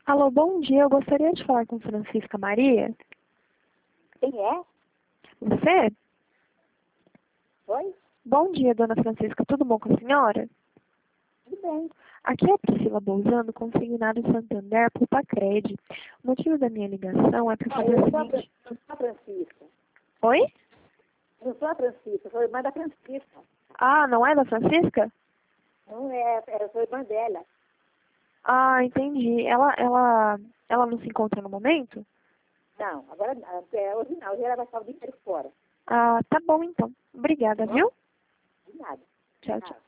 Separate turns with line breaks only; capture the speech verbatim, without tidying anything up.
Alô, bom dia. Eu gostaria de falar com Francisca Maria.
Quem é?
Você?
Oi?
Bom dia, dona Francisca. Tudo bom com a senhora?
Tudo bem.
Aqui é a Priscila Bolzano, consignado Santander por Pacred. O motivo da minha ligação é para
Ah,
fazer
eu
o
sou a, Fran-
seguinte...
eu sou a Francisca.
Oi?
Eu sou a Francisca, sou irmã da Francisca.
Ah, não é da Francisca?
Não é, eu sou irmã dela.
Ah, entendi. Ela, ela, ela não se encontra no momento?
Não, agora não, é, hoje não, hoje ela vai estar o dia inteiro fora.
Ah, tá bom então. Obrigada,
Tá bom?
viu?
De nada.
Tchau, tchau.
Tchau.